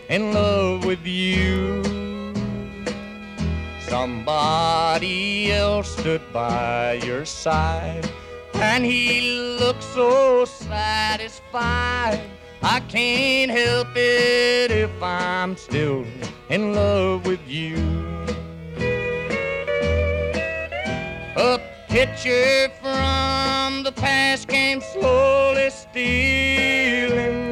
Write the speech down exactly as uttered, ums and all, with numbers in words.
in love with you. Somebody else stood by your side, and he looked so satisfied. I can't help it if I'm still in love with you. A picture from the past came slowly stealing